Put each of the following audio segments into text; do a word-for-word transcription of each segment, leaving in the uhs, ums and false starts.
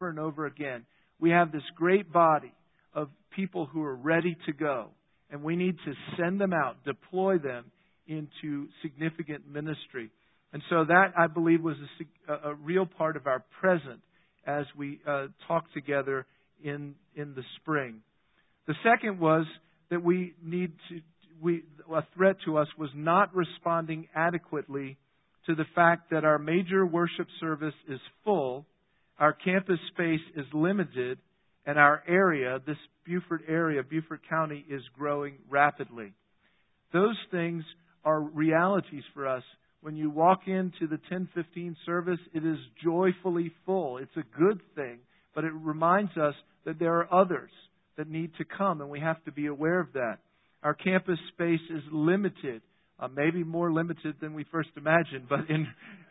over and over again. We have this great body of people who are ready to go. And we need to send them out, deploy them into significant ministry. And so that, I believe, was a, a real part of our present as we uh, talked together in in the spring. The second was that we need to, we a threat to us was not responding adequately to the fact that our major worship service is full, our campus space is limited, and our area, this Beaufort area, Beaufort County, is growing rapidly. Those things are realities for us. When you walk into the ten fifteen service, it is joyfully full. It's a good thing, but it reminds us that there are others that need to come, and we have to be aware of that. Our campus space is limited, uh, maybe more limited than we first imagined, but in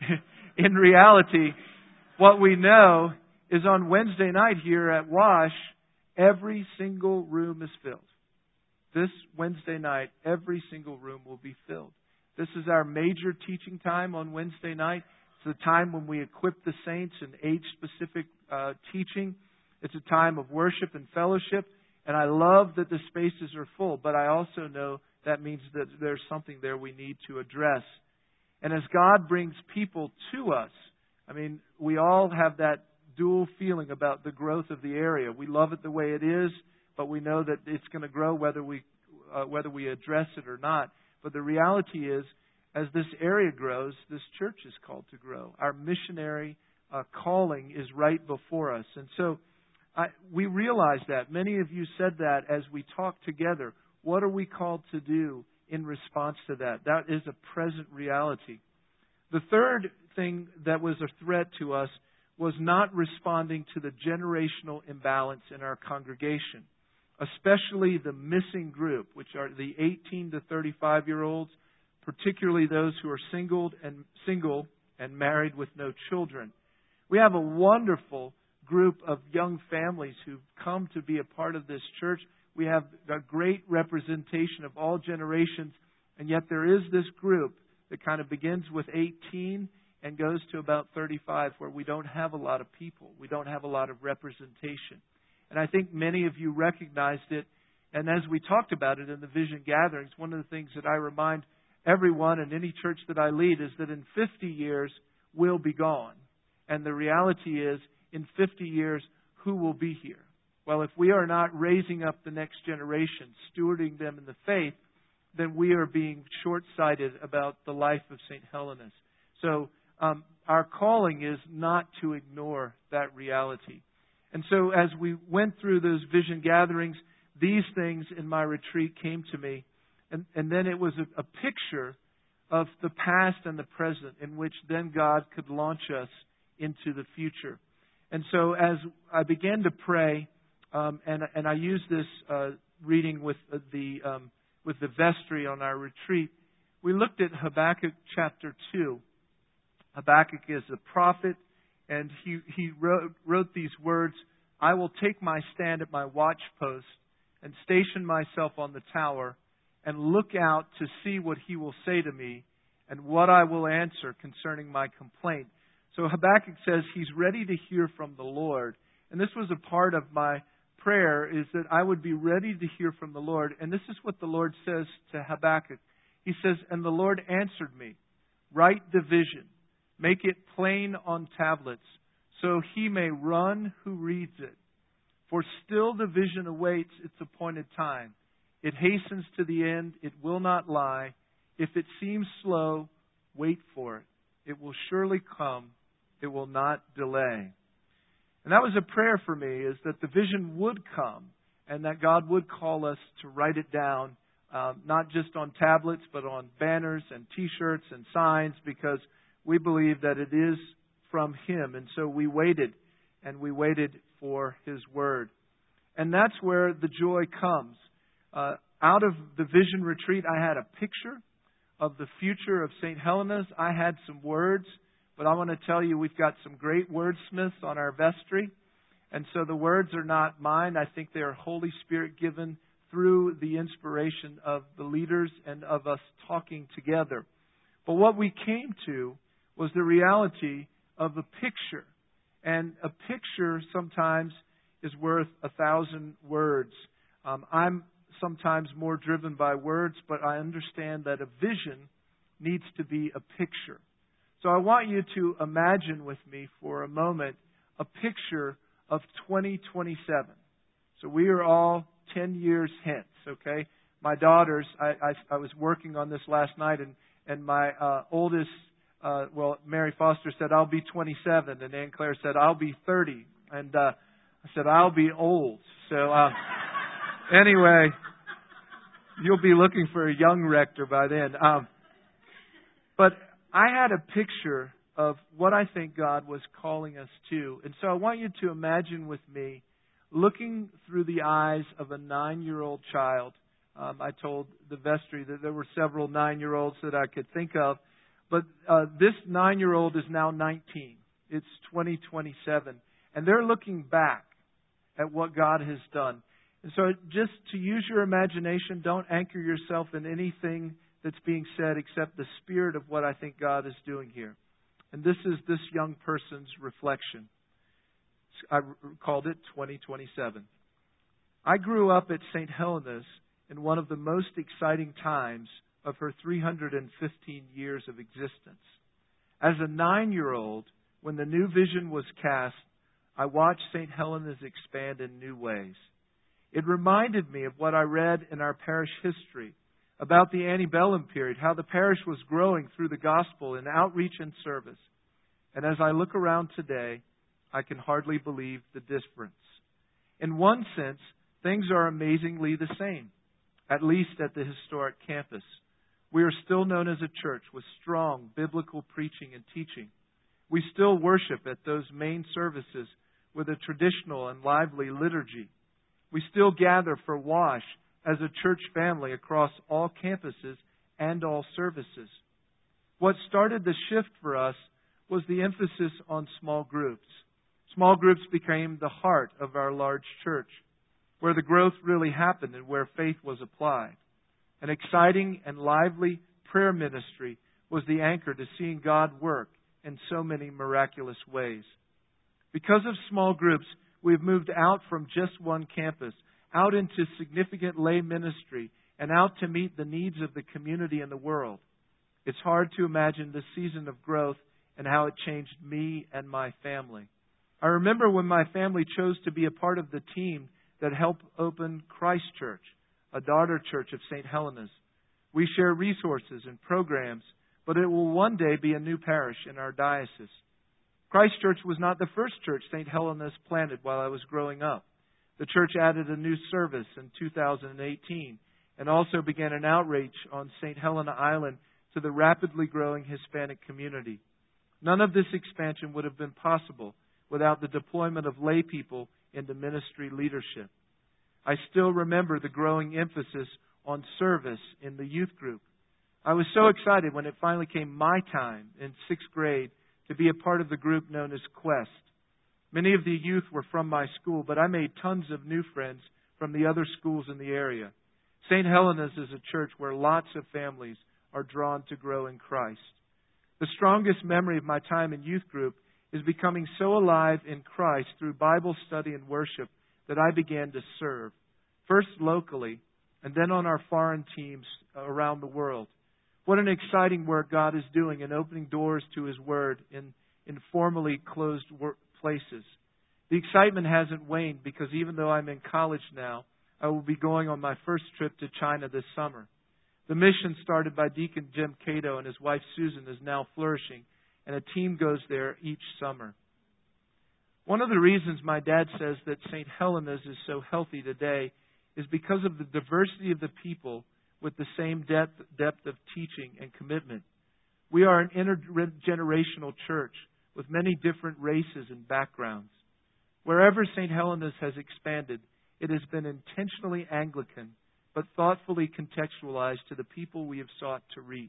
in reality, what we know is on Wednesday night here at Wash, every single room is filled. This Wednesday night, every single room will be filled. This is our major teaching time on Wednesday night. It's the time when we equip the saints in age-specific uh, teaching. It's a time of worship and fellowship. And I love that the spaces are full, but I also know that means that there's something there we need to address. And as God brings people to us, I mean, we all have that dual feeling about the growth of the area. We love it the way it is, but we know that it's going to grow whether we uh, whether we address it or not. But the reality is, as this area grows, this church is called to grow. Our missionary uh, calling is right before us. And so I, we realize that. Many of you said that as we talked together. What are we called to do in response to that? That is a present reality. The third thing that was a threat to us was not responding to the generational imbalance in our congregation, especially the missing group, which are the eighteen to thirty-five-year-olds, particularly those who are single and single and married with no children. We have a wonderful group of young families who've come to be a part of this church. We have a great representation of all generations, and yet there is this group that kind of begins with eighteen and goes to about thirty-five, where we don't have a lot of people. We don't have a lot of representation. And I think many of you recognized it. And as we talked about it in the vision gatherings, one of the things that I remind everyone in any church that I lead is that in fifty years, we'll be gone. And the reality is, in fifty years, who will be here? Well, if we are not raising up the next generation, stewarding them in the faith, then we are being short-sighted about the life of Saint Helena's. So um, our calling is not to ignore that reality. And so as we went through those vision gatherings, these things in my retreat came to me. And, and then it was a, a picture of the past and the present in which then God could launch us into the future. And so as I began to pray, um, and, and I used this uh, reading with the um, with the vestry on our retreat, we looked at Habakkuk chapter two. Habakkuk is a prophet, and he, he wrote, wrote these words, "I will take my stand at my watchpost and station myself on the tower and look out to see what he will say to me and what I will answer concerning my complaint." So Habakkuk says he's ready to hear from the Lord. And this was a part of my prayer, is that I would be ready to hear from the Lord. And this is what the Lord says to Habakkuk. He says, "And the Lord answered me, write the vision, make it plain on tablets, so he may run who reads it. For still the vision awaits its appointed time. It hastens to the end, it will not lie. If it seems slow, wait for it. It will surely come, it will not delay." And that was a prayer for me, is that the vision would come and that God would call us to write it down, um, not just on tablets, but on banners and T-shirts and signs, because we believe that it is from Him. And so we waited, and we waited for His Word. And that's where the joy comes. Uh, out of the vision retreat, I had a picture of the future of Saint Helena's. I had some words, but I want to tell you we've got some great wordsmiths on our vestry. And so the words are not mine. I think they are Holy Spirit given through the inspiration of the leaders and of us talking together. But what we came to was the reality of a picture. And a picture sometimes is worth a thousand words. Um, I'm sometimes more driven by words, but I understand that a vision needs to be a picture. So I want you to imagine with me for a moment a picture of twenty twenty-seven. So we are all ten years hence, okay? My daughters, I, I, I was working on this last night, and, and my uh, oldest, uh, well, Mary Foster said, I'll be twenty-seven, and Ann Claire said, I'll be thirty. And uh, I said, I'll be old. So uh, anyway, you'll be looking for a young rector by then. Um, but I had a picture of what I think God was calling us to. And so I want you to imagine with me looking through the eyes of a nine-year-old child. Um, I told the vestry that there were several nine-year-olds that I could think of. But uh, this nine-year-old is now nineteen. It's twenty twenty-seven. And they're looking back at what God has done. And so just to use your imagination, don't anchor yourself in anything that's being said except the spirit of what I think God is doing here. And this is this young person's reflection. I called it twenty twenty-seven. I grew up at Saint Helena's in one of the most exciting times of her three hundred fifteen years of existence. As a nine-year-old, when the new vision was cast, I watched Saint Helena's expand in new ways. It reminded me of what I read in our parish history about the antebellum period, how the parish was growing through the gospel in outreach and service. And as I look around today, I can hardly believe the difference. In one sense, things are amazingly the same, at least at the historic campus. We are still known as a church with strong biblical preaching and teaching. We still worship at those main services with a traditional and lively liturgy. We still gather for wash as a church family across all campuses and all services. What started the shift for us was the emphasis on small groups. Small groups became the heart of our large church, where the growth really happened and where faith was applied. An exciting and lively prayer ministry was the anchor to seeing God work in so many miraculous ways. Because of small groups, we've moved out from just one campus, out into significant lay ministry, and out to meet the needs of the community and the world. It's hard to imagine this season of growth and how it changed me and my family. I remember when my family chose to be a part of the team that helped open Christ Church, a daughter church of Saint Helena's. We share resources and programs, but it will one day be a new parish in our diocese. Christ Church was not the first church Saint Helena's planted while I was growing up. The church added a new service in two thousand eighteen and also began an outreach on Saint Helena Island to the rapidly growing Hispanic community. None of this expansion would have been possible without the deployment of lay people into ministry leadership. I still remember the growing emphasis on service in the youth group. I was so excited when it finally came my time in sixth grade to be a part of the group known as Quest. Many of the youth were from my school, but I made tons of new friends from the other schools in the area. Saint Helena's is a church where lots of families are drawn to grow in Christ. The strongest memory of my time in youth group is becoming so alive in Christ through Bible study and worship that I began to serve, first locally and then on our foreign teams around the world. What an exciting work God is doing in opening doors to His Word in informally closed work places. The excitement hasn't waned because even though I'm in college now, I will be going on my first trip to China this summer. The mission started by Deacon Jim Cato and his wife Susan is now flourishing, and a team goes there each summer. One of the reasons my dad says that Saint Helena's is so healthy today is because of the diversity of the people with the same depth, depth of teaching and commitment. We are an intergenerational church with many different races and backgrounds. Wherever Saint Helena's has expanded, it has been intentionally Anglican, but thoughtfully contextualized to the people we have sought to reach.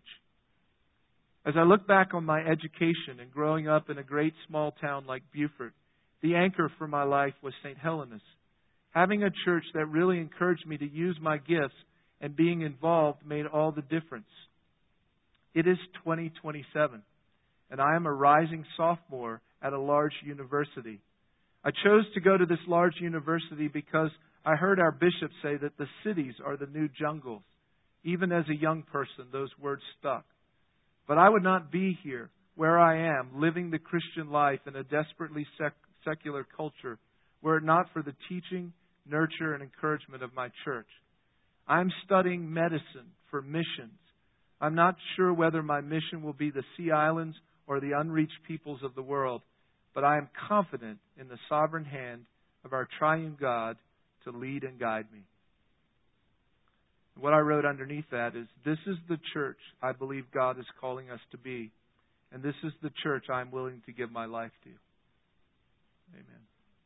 As I look back on my education and growing up in a great small town like Beaufort, the anchor for my life was Saint Helena's. Having a church that really encouraged me to use my gifts and being involved made all the difference. It is twenty twenty-seven, and I am a rising sophomore at a large university. I chose to go to this large university because I heard our bishop say that the cities are the new jungles. Even as a young person, those words stuck. But I would not be here where I am, living the Christian life in a desperately sec- secular culture, were it not for the teaching, nurture, and encouragement of my church. I'm studying medicine for missions. I'm not sure whether my mission will be the sea islands or the unreached peoples of the world, but I am confident in the sovereign hand of our triune God to lead and guide me. What I wrote underneath that is, this is the church I believe God is calling us to be, and this is the church I'm willing to give my life to. Amen.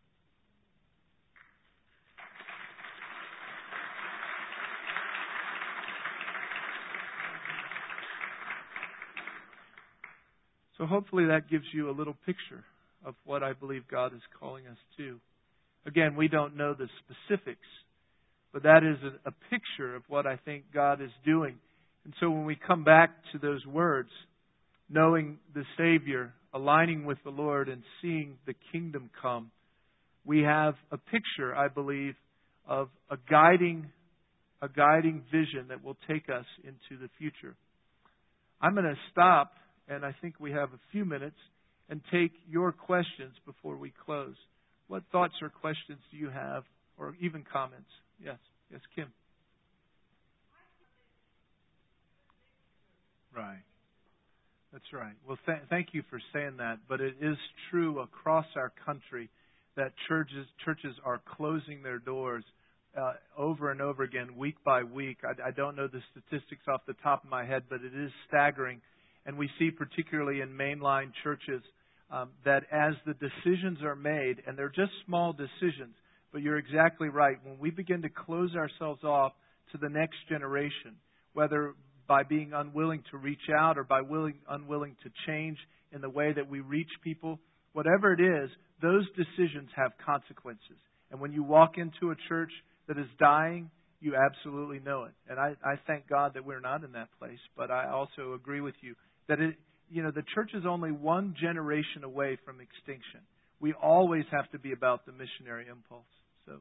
So hopefully that gives you a little picture of what I believe God is calling us to. Again, we don't know the specifics, but that is a, a picture of what I think God is doing. And so when we come back to those words, knowing the Savior, aligning with the Lord, and seeing the kingdom come, we have a picture, I believe, of a guiding, a guiding vision that will take us into the future. I'm going to stop, and I think we have a few minutes, and take your questions before we close. What thoughts or questions do you have, or even comments? Yes. Yes, Kim. Right. That's right. Well, th- thank you for saying that. But it is true across our country that churches churches are closing their doors uh, over and over again, week by week. I, I don't know the statistics off the top of my head, but it is staggering. And we see, particularly in mainline churches, um, that as the decisions are made, and they're just small decisions, but you're exactly right. When we begin to close ourselves off to the next generation, whether by being unwilling to reach out or by willing, unwilling to change in the way that we reach people, whatever it is, those decisions have consequences. And when you walk into a church that is dying, you absolutely know it. And I, I thank God that we're not in that place. But I also agree with you that it, you know, the church is only one generation away from extinction. We always have to be about the missionary impulse. So,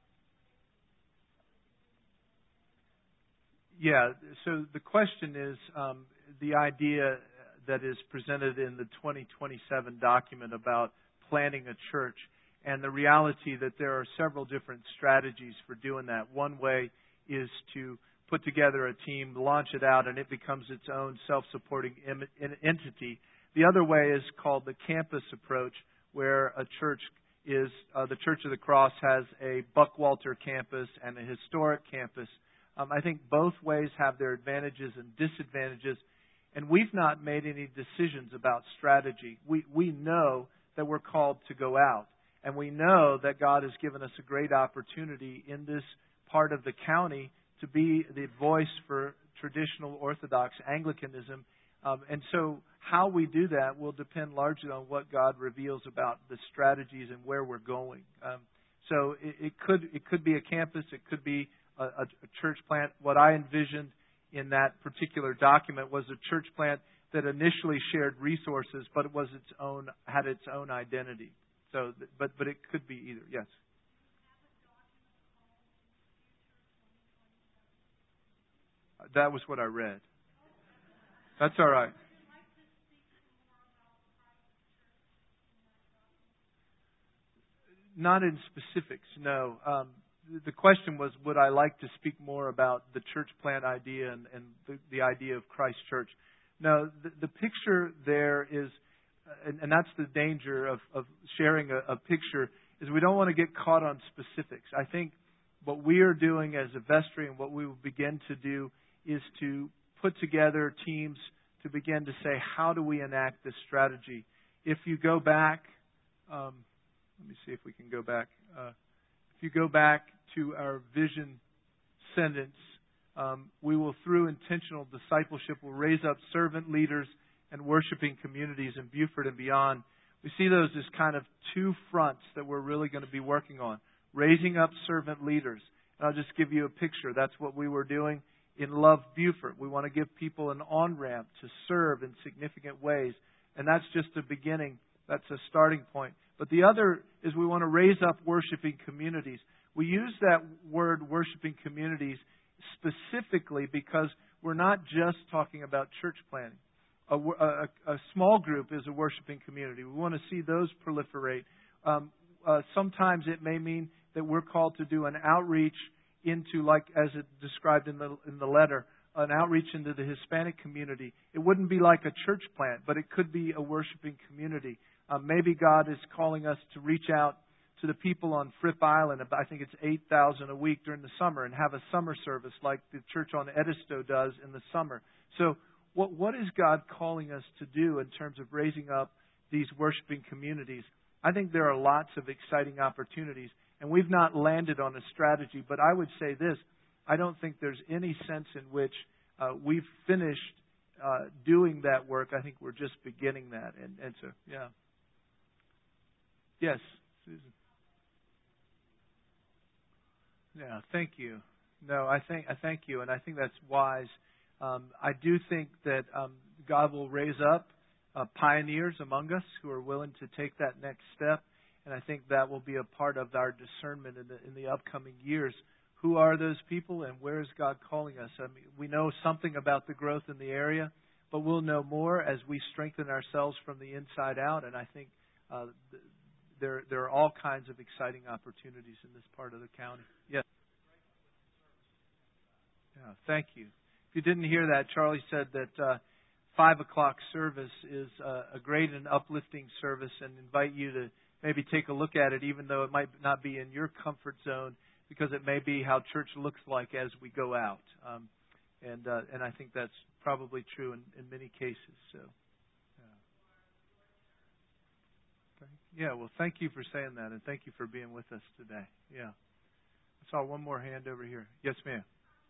yeah. So the question is um, the idea that is presented in the twenty twenty-seven document about planting a church, and the reality that there are several different strategies for doing that. One way is to put together a team, launch it out, and it becomes its own self-supporting im- entity. The other way is called the campus approach, where a church is, uh, the Church of the Cross has a Buckwalter campus and a historic campus. Um, I think both ways have their advantages and disadvantages, and we've not made any decisions about strategy. We we know that we're called to go out, and we know that God has given us a great opportunity in this part of the county to be the voice for traditional Orthodox Anglicanism. Um, and so how we do that will depend largely on what God reveals about the strategies and where we're going. Um, so it, it could it could be a campus, it could be a, a, a church plant. What I envisioned in that particular document was a church plant that initially shared resources, but it was its own had its own identity. So, but but it could be either. Yes. That was what I read. That's all right. Not in specifics, no. Um, the question was, would I like to speak more about the church plant idea and, and the, the idea of Christ Church? No, the, the picture there is, and, and that's the danger of, of sharing a, a picture, is we don't want to get caught on specifics. I think what we are doing as a vestry and what we will begin to do is to put together teams to begin to say, how do we enact this strategy? If you go back, um, let me see if we can go back. Uh, if you go back to our vision sentence, um, we will, through intentional discipleship, will raise up servant leaders and worshiping communities in Beaufort and beyond. We see those as kind of two fronts that we're really going to be working on. Raising up servant leaders. And I'll just give you a picture. That's what we were doing in Love Beaufort. We want to give people an on-ramp to serve in significant ways. And that's just the beginning. That's a starting point. But the other is we want to raise up worshiping communities. We use that word worshiping communities specifically because we're not just talking about church planting. A, a, a small group is a worshiping community. We want to see those proliferate. Um, uh, sometimes it may mean that we're called to do an outreach into, like as it described in the in the letter, an outreach into the Hispanic community. It wouldn't be like a church plant, but it could be a worshiping community. Uh, maybe God is calling us to reach out to the people on Fripp Island. I think it's eight thousand a week during the summer, and have a summer service like the church on Edisto does in the summer. So what what is God calling us to do in terms of raising up these worshiping communities? I think there are lots of exciting opportunities, and we've not landed on a strategy. But I would say this, I don't think there's any sense in which uh, we've finished uh, doing that work. I think we're just beginning that. And, and so, yeah. Yes, Susan. Yeah, thank you. No, I think I thank you, and I think that's wise. Um, I do think that um, God will raise up uh, pioneers among us who are willing to take that next step, and I think that will be a part of our discernment in the in the upcoming years. Who are those people, and where is God calling us? I mean, we know something about the growth in the area, but we'll know more as we strengthen ourselves from the inside out. And I think uh, there there are all kinds of exciting opportunities in this part of the county. Yes. Yeah, thank you. If you didn't hear that, Charlie said that uh, five o'clock service is uh, a great and uplifting service, and invite you to maybe take a look at it, even though it might not be in your comfort zone, because it may be how church looks like as we go out. Um, and uh, and I think that's probably true in, in many cases. So, yeah. yeah, well, thank you for saying that, and thank you for being with us today. Yeah. I saw one more hand over here. Yes, ma'am.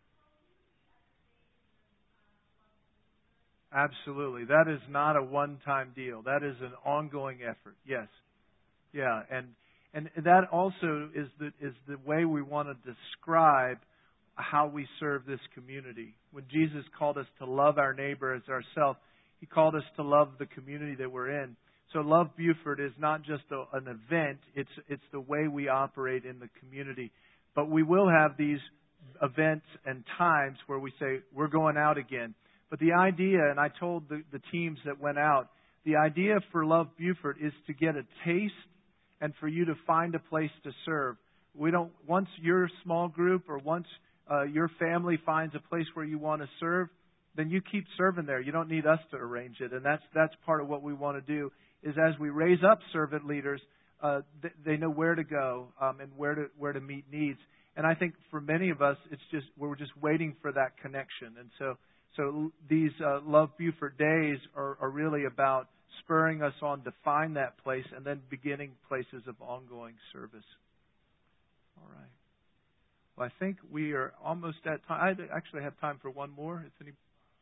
Absolutely. That is not a one-time deal. That is an ongoing effort. Yes. Yeah, and and that also is the is the way we want to describe how we serve this community. When Jesus called us to love our neighbor as ourselves, He called us to love the community that we're in. So Love Buford is not just a, an event, it's it's the way we operate in the community. But we will have these events and times where we say, we're going out again. But the idea, and I told the, the teams that went out, the idea for Love Buford is to get a taste and for you to find a place to serve. We don't, once your small group or once uh, your family finds a place where you want to serve, then you keep serving there. You don't need us to arrange it. And that's that's part of what we want to do, is as we raise up servant leaders, uh, th- they know where to go um, and where to where to meet needs. And I think for many of us, it's just we're just waiting for that connection. And so so these uh, Love Buford days are, are really about spurring us on to find that place and then beginning places of ongoing service. All right. Well, I think we are almost at time. I actually have time for one more. If any...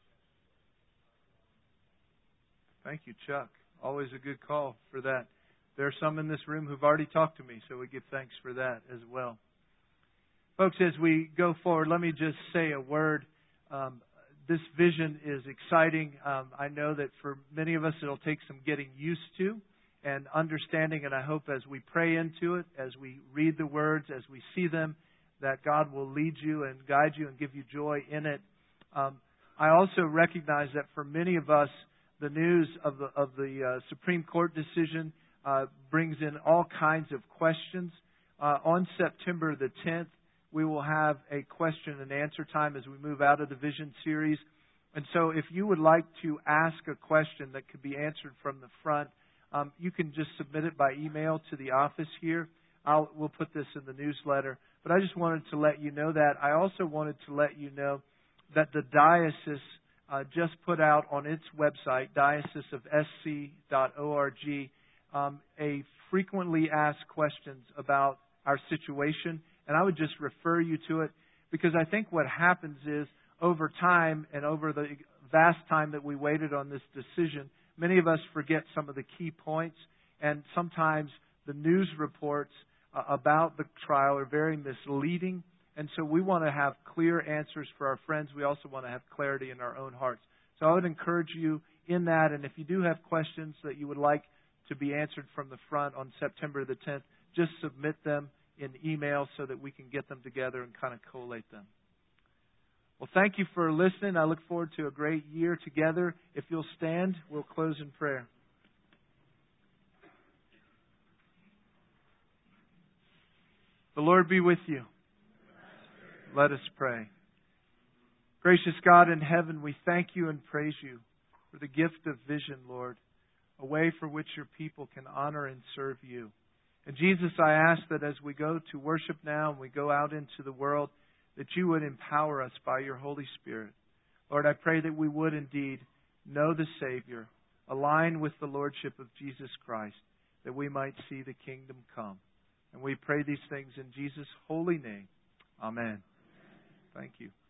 Thank you, Chuck. Always a good call for that. There are some in this room who've already talked to me, so we give thanks for that as well. Folks, as we go forward, let me just say a word. Um, this vision is exciting. Um, I know that for many of us it'll take some getting used to and understanding, and I hope as we pray into it, as we read the words, as we see them, that God will lead you and guide you and give you joy in it. Um, I also recognize that for many of us, the news of the of the uh, Supreme Court decision uh, brings in all kinds of questions. Uh, on September the tenth, we will have a question and answer time as we move out of the Vision series. And so if you would like to ask a question that could be answered from the front, um, you can just submit it by email to the office here. I'll, we'll put this in the newsletter. But I just wanted to let you know that. I also wanted to let you know that the diocese uh, just put out on its website, diocese of s c dot org, um, a frequently asked questions about our situation. And I would just refer you to it, because I think what happens is over time and over the vast time that we waited on this decision, many of us forget some of the key points. And sometimes the news reports uh, about the trial are very misleading. And so we want to have clear answers for our friends. We also want to have clarity in our own hearts. So I would encourage you in that. And if you do have questions that you would like to be answered from the front on September the tenth, just submit them in email so that we can get them together and kind of collate them. Well, thank you for listening. I look forward to a great year together. If you'll stand, we'll close in prayer. The Lord be with you. Let us pray. Gracious God in heaven, we thank you and praise you for the gift of vision, Lord, a way for which your people can honor and serve you. And Jesus, I ask that as we go to worship now and we go out into the world, that you would empower us by your Holy Spirit. Lord, I pray that we would indeed know the Savior, align with the Lordship of Jesus Christ, that we might see the kingdom come. And we pray these things in Jesus' holy name. Amen. Thank you.